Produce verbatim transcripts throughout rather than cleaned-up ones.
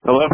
Hello?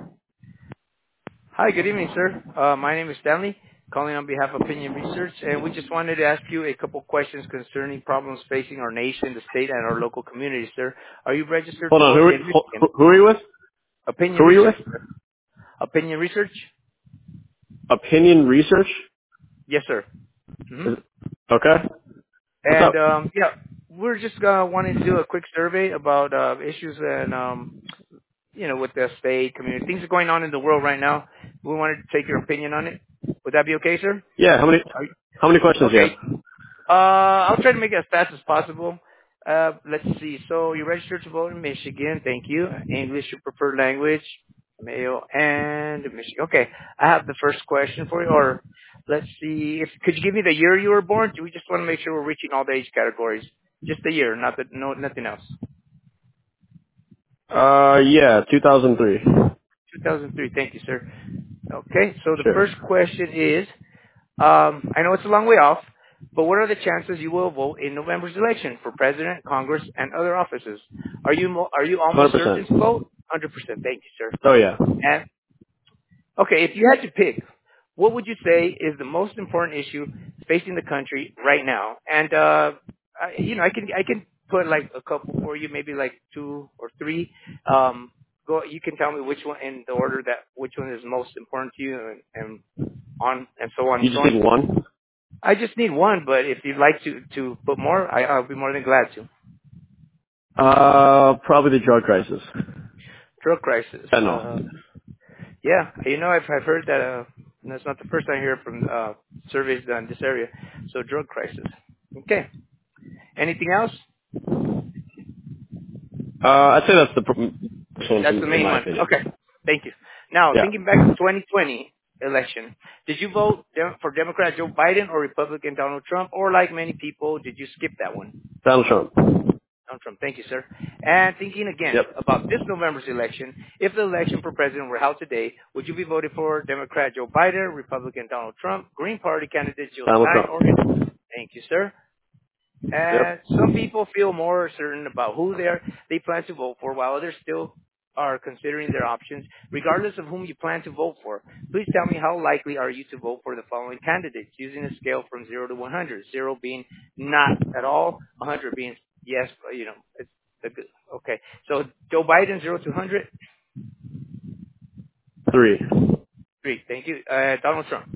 Hi, good evening, sir. Uh, my name is Stanley, calling on behalf of Opinion Research, and we just wanted to ask you a couple questions concerning problems facing our nation, the state, and our local community, sir. Are you registered to Hold on, who vote are, in who, Michigan? who are you with? Opinion Who are you with? Research, sir. Opinion Research? Opinion Research? Yes, sir. hmm Is, okay. What's And up? um, yeah, we're just uh, wanting to do a quick survey about uh, issues and um, you know, with the state, community, things are going on in the world right now. We wanted to take your opinion on it. Would that be okay, sir? Yeah, how many, Are you, how many questions do you okay. have? Uh, I'll try to make it as fast as possible. Uh, let's see. So you registered to vote in Michigan. Thank you. English your preferred language, male and Michigan. Okay, I have the first question for you. Or let's see. If could you give me the year you were born? Do we just want to make sure we're reaching all the age categories? Just the year, not the no nothing else. Uh, yeah, two thousand three. two thousand three. Thank you, sir. Okay. So the Sure. first question is. Um, I know it's a long way off, but what are the chances you will vote in November's election for president, Congress, and other offices? Are you mo- are you almost certain one hundred percent. to vote? one hundred percent. Thank you, sir. Oh yeah. And okay, if you had to pick, what would you say is the most important issue facing the country right now? And uh, I, you know, I can I can put like a couple for you, maybe like two or three. Um, go. You can tell me which one in the order that which one is most important to you, and, and on and so on and You so just on. need one? I just need one, but if you'd like to to put more, I, I'll be more than glad to. Uh, probably the drug crisis. Drug crisis. Uh, Fentanyl. yeah, you know, I've I've heard that. Uh, and that's not the first time I hear from uh, surveys done in this area. So drug crisis. Okay. Anything else? Uh, I'd say that's the pr- first one That's the from, in main my one. opinion. Okay. Thank you. Now, Yeah. thinking back to twenty twenty election, did you vote Dem- for Democrat Joe Biden or Republican Donald Trump, or like many people, did you skip that one? Donald Trump. Donald Trump. Thank you, sir. And thinking again Yep. about this November's election, if the election for president were held today, would you be voting for Democrat Joe Biden, Republican Donald Trump, Green Party candidate Jill Donald Stein, Trump. or independent? Thank you, sir. Yep. And some people feel more certain about who they are, they plan to vote for, while others still are considering their options. Regardless of whom you plan to vote for, please tell me how likely are you to vote for the following candidates using a scale from zero to one hundred. Zero being not at all, one hundred being yes, but, you know, it's a good. Okay, so Joe Biden zero to one hundred. Three. Three. Thank you. Uh, Donald Trump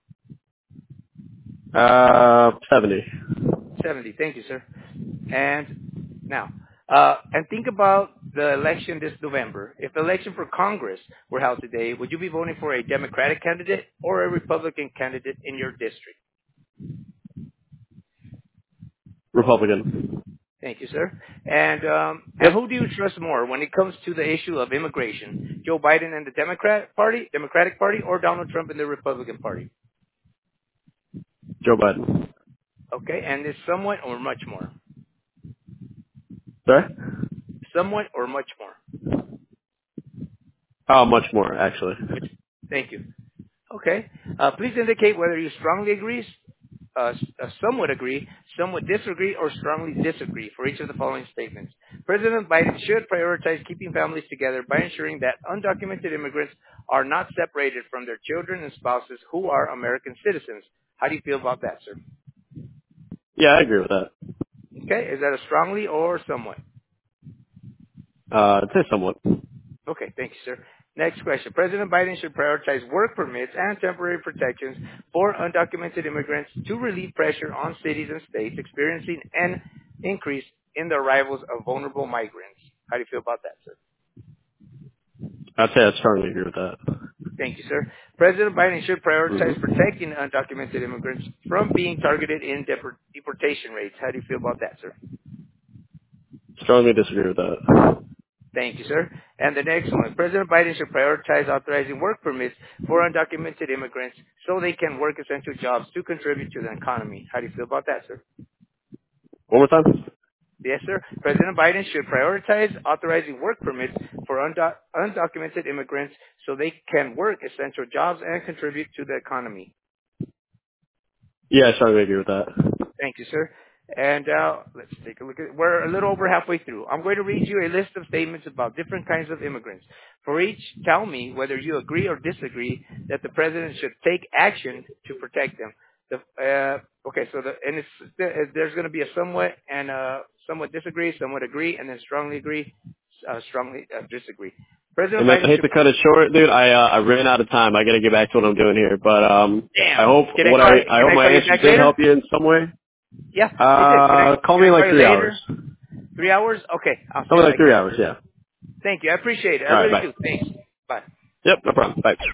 Uh, seventy. seventy. Thank you, sir. And now, uh, and think about the election this November. If the election for Congress were held today, would you be voting for a Democratic candidate or a Republican candidate in your district? Republican. Thank you, sir. And um, and Yep. who do you trust more when it comes to the issue of immigration? Joe Biden and the Democrat Party, Democratic Party, or Donald Trump and the Republican Party? Joe Biden. Okay, and it's somewhat or much more. Sorry? Somewhat or much more. Oh, much more, actually. Much. Thank you. Okay. Uh, please indicate whether you strongly agree, uh, s- uh, somewhat agree, somewhat disagree, or strongly disagree for each of the following statements. President Biden should prioritize keeping families together by ensuring that undocumented immigrants are not separated from their children and spouses who are American citizens. How do you feel about that, sir? Yeah, I agree with that. Okay. Is that a strongly or somewhat? Uh, I'd say somewhat. Okay, thank you, sir. Next question. President Biden should prioritize work permits and temporary protections for undocumented immigrants to relieve pressure on cities and states experiencing an increase in the arrivals of vulnerable migrants. How do you feel about that, sir? I'd say I strongly agree with that. Thank you, sir. President Biden should hmm prioritize protecting undocumented immigrants from being targeted in depor- deportation rates. How do you feel about that, sir? Strongly disagree with that. Thank you, sir. And the next one, President Biden should prioritize authorizing work permits for undocumented immigrants so they can work essential jobs to contribute to the economy. How do you feel about that, sir? One more time? Yes, sir. President Biden should prioritize authorizing work permits for undo- undocumented immigrants so they can work essential jobs and contribute to the economy. Yeah, I strongly agree with that. Thank you, sir. And uh, let's take a look at. We're a little over halfway through. I'm going to read you a list of statements about different kinds of immigrants. For each, tell me whether you agree or disagree that the president should take action to protect them. The, uh, okay, so the and it's there's going to be a somewhat and uh, somewhat disagree, somewhat agree, and then strongly agree, uh, strongly uh, disagree. President And I Biden hate should. to cut it short, dude. I uh, I ran out of time. I got to get back to what I'm doing here. But um, Damn. I hope Can I what call? I I Can hope I my call you answers back did later? help you in some way. Yeah, it did. Can I Uh, call can me I in call like you three hours. later? Three hours? Okay, I'll Call see me what like I can three do. hours. Yeah. Thank you. I appreciate it. I All right. really Bye. do. Thanks. Bye. Yep. No problem. Bye.